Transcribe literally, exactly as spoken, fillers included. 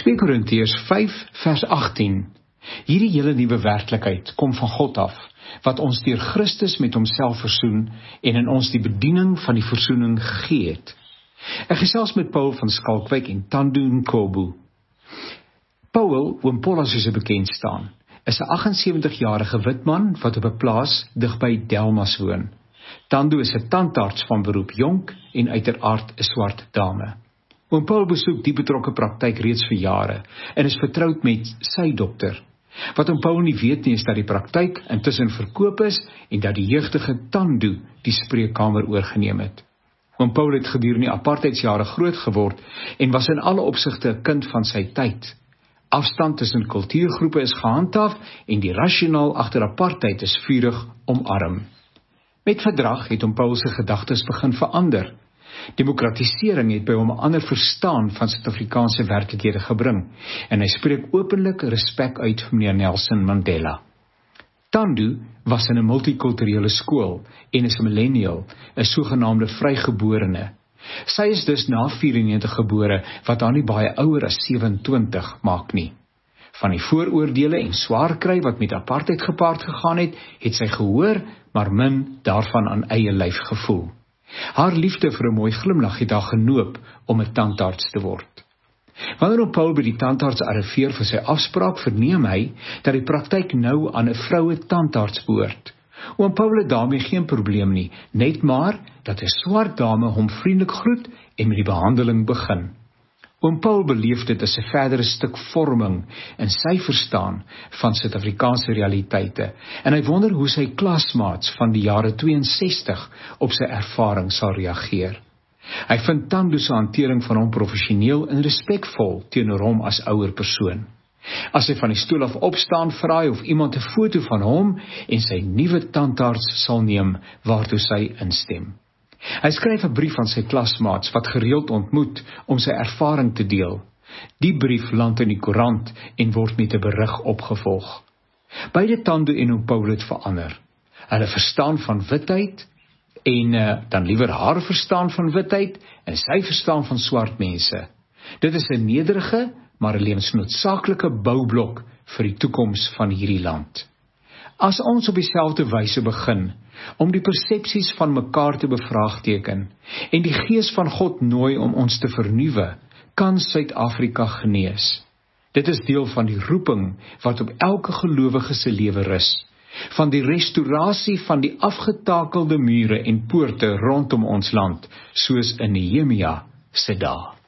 twee Korintiërs vyf vers agttien. Hierdie hele nuwe werklikheid kom van God af, wat ons deur Christus met homself versoen en in ons die bediening van die versoening gegee het. Ek gesels met Paul van Skalkwyk en Tando Nkobo. Paul, oom Paula soos hy bekend staan, is 'n aggensewentig-jarige wit man wat op 'n plaas digby Delmas woon. Tando is 'n tandarts van beroep, jonk en uiteraard 'n swart dame. Oom Paul besoek die betrokke praktyk reeds vir jare en is vertroud met sy dokter. Wat oom Paul nie weet nie is dat die praktyk intussen verkoop is en dat die jeugdige Tando die spreekkamer oorgeneem het. Oom Paul het gedurende die apartheidsjare groot geword en was in alle opsigte 'n kind van sy tyd. Afstand tussen kultuurgroepe is gehandhaaf en die rasionaal agter apartheid is vurig omarm. Met verdrag het oom Paul se gedagtes begin verander. Demokratisering het by hom 'n ander verstaan van Suid-Afrikaanse werklikhede gebring en hy spreek openlik respek uit vir meneer Nelson Mandela. Tando was in 'n multikulturele skool en is 'n millennial, 'n sogenaamde vrygeborene. Sy is dus na vyfennegentig gebore, wat haar nie baie ouer as sewe-en-twintig maak nie. Van die vooroordele en swaar kry wat met apartheid gepaard gegaan het, het sy gehoor, maar min daarvan aan eie lyf gevoel. Haar liefde vir 'n mooi glimlag het haar genoop om 'n tandarts te word. Wanneer oom Paul by die tandarts arriveer vir sy afspraak, verneem hy dat die praktyk nou aan 'n vroue tandarts behoort. Oom Paul het daarmee geen probleem nie, net maar dat 'n swart dame hom vriendelik groet en met die behandeling begin. Oom Paul beleef dit as 'n verdere stuk vorming in sy verstaan van Suid-Afrikaanse realiteite en hy wonder hoe sy klasmaats van die jare tweeënsestig op sy ervaring sal reageer. Hy vind Tando se hantering van hom professioneel en respekvol teenoor hom as ouer persoon. As hy van die stoel af opstaan, vra hy of iemand 'n foto van hom en sy nuwe tandarts sal neem, waartoe sy instem. Hy skryf 'n brief aan sy klasmaats wat gereeld ontmoet om sy ervaring te deel. Die brief land in die koerant en word met 'n berig opgevolg. Beide Tando en oom Paul het verander. Hulle verstaan van witheid en uh, dan liewer haar verstaan van witheid en sy verstaan van swart mense. Dit is 'n nederige, maar 'n lewensnoodsaaklike boublok vir die toekoms van hierdie land. As ons op dieselfde wyse begin om die persepsies van mekaar te bevraagteken en die gees van God nooi om ons te vernuwe, kan Suid-Afrika genees. Dit is deel van die roeping wat op elke gelowige se lewe rus, van die restaurasie van die afgetakelde mure en poorte rondom ons land, soos in Nehemia se dae.